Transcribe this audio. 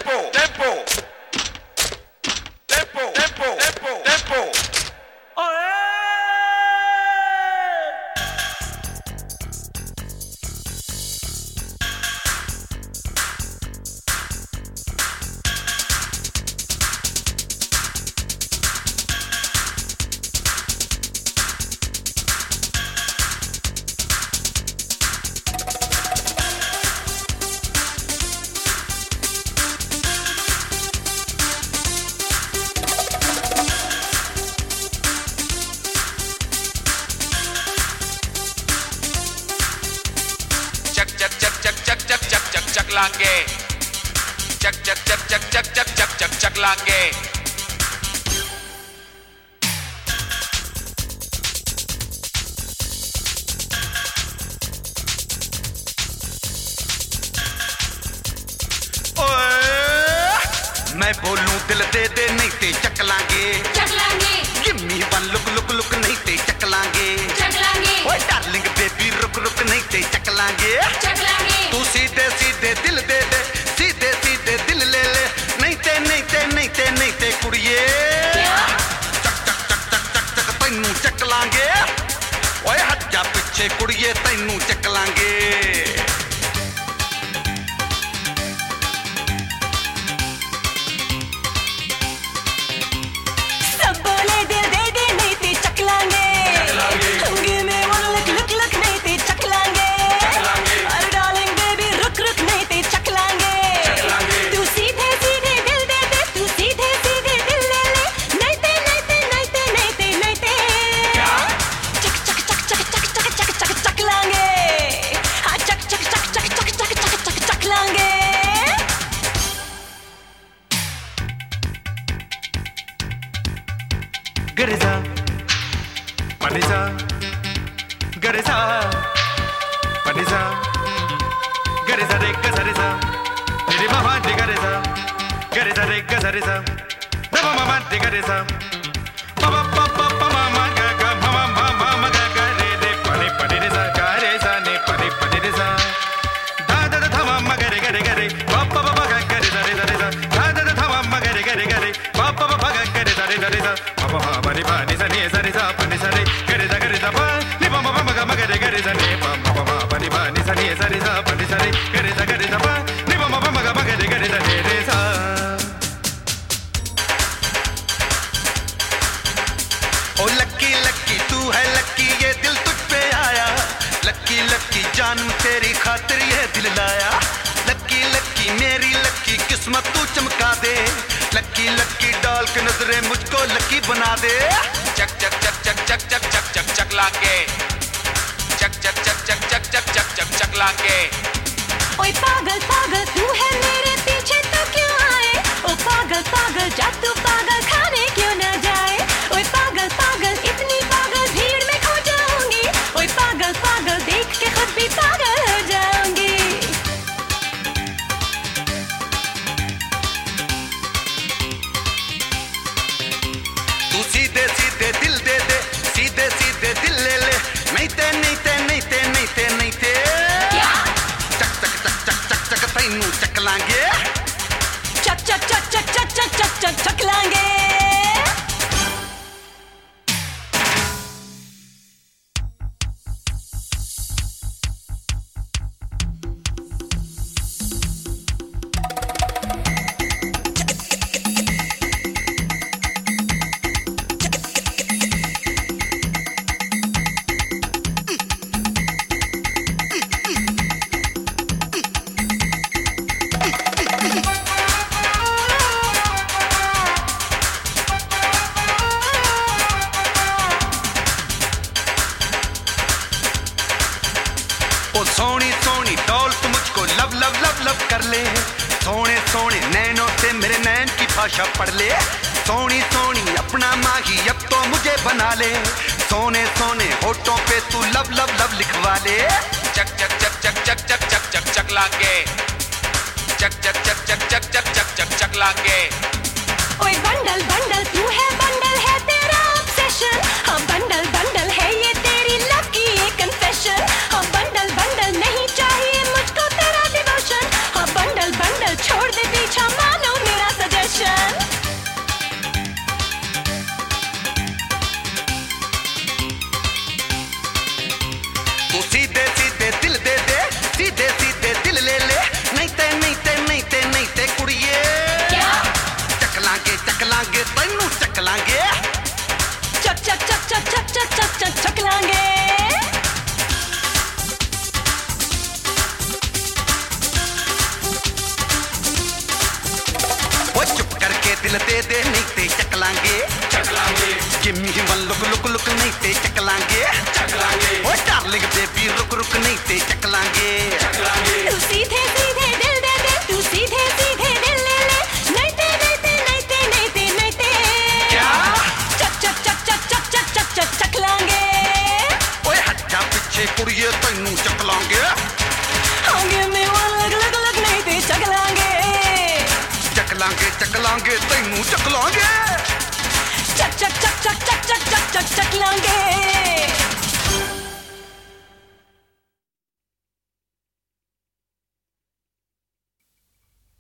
लांगे चक चक चक चक चक चक चक चक चक लांगे मैं बोलूं दिल दे दे नहीं ते चक लांगे gimme one look look look नहीं ते चक लांगे ओए डार्लिंग बेबी रुक रुक नहीं ते चक लांगे तू सीधे सीधे दिल दे दे सीधे सीधे दिल ले ले नहीं ते नहीं ते नहीं ते नहीं ते कुड़िए चक चक चक चक चक चक तैनू चक लांगे ओए हट जा पीछे कुड़िए तैनू चक लांगे Gareza, Panisa, Gareza, Panisa, Gareza de Gazareza, Diri Mama de Gareza, Gareza de Gazareza, Mama Mama de Gareza, Papa Papa Mama Gaga, Mama Mama Mama Gaga de Pani Panisa, Gareza ne Pani Panisa, Da da da Thama Magare Gare Gare, Papa Papa Gareza Reza Reza, Da da da Thama Magare Gare Gare, Papa Papa Gareza Reza Reza. Bani bani sani sani sa pani sani gare da pa ni pa ma ma ga ma gare gare sani pa ma bani bani sani sani sa pani sani gare da pa ni pa ma ga ma gare gare sani re sa ओ लक्की लक्की तू है लक्की ये दिल तुझ पे आया लक्की लक्की जानू तेरी खातिर ये दिल लाया लक्की लक्की मेरी लक्की किस्मत तू चमका दे लक्की लक्की डाल के नजरे मुझको लक्की बना दे चक चक चक चक चक चक चक चक चक लांगे चक चक चक चक चक चक चक चक चक लांगे ओए पागल पागल तू है मेरे पीछे तो क्यों आए ओ पागल पागल जा तू पागल खाने क्यों ना जाए ओए पागल पागल इतनी पागल भीड़ में खो जाऊंगी ओए पागल पागल देख के खुद भी पागल हो जाऊंगी सीधे सीधे दिल दे दे सीधे सीधे दिल ले ले नहीं ते नहीं ते नहीं ते नहीं ते नहीं ते चक चक चक चक चक चक तैनू चक लांगे चक चक चक चक चक चक चक चक चक लांगे सोनी सोनी डॉल तू मुझको लव लव लव लव कर ले सोने सोने नैनों से मेरे नैन की भाषा पढ़ ले सोनी सोनी अपना माही अब तो मुझे बना ले सोने सोने होठों पे तू लव लव लव लिखवा ले चक चक चक चक चक चक चक चक चक लांगे चक चक चक चक चक चक चक चक चक लांगे ओए बंडल बंडल तू है बंडल है तेरा ऑब्सेशन हाँ बंडल बंडल है ये तेरी लव की ये कन्फेशन हाँ बंडल बंडल नहीं चाहिए मुझको तेरा डिवोशन हाँ बंडल बंडल छोड़ दे पीछा मान लांगे, चक चक चक चक चक चक चक चक चक लांगे। वो चुप करके दिल दे दे नहीं ते चक लांगे, give me one look look look नहीं ते चक लांगे, ओ डार्लिंग बेबी रुक रुक नहीं ते चक लांगे। तू सीधे सीधे दिल दे दे, तू सीधे सीधे दिल ले ले, नहीं ते नहीं ते नहीं ते नहीं ते नहीं ते। क्या? चक चक चक चक चक चक चक चक चक लांगे। ओए हट जा पीछे कुड़िए तैनू चक लांगे, आगे में वो लग लग लग नहीं ते चक लांगे, चक लांगे तैनू चक लांगे। चक चक चक चक चक चक चक चक चक लांगे।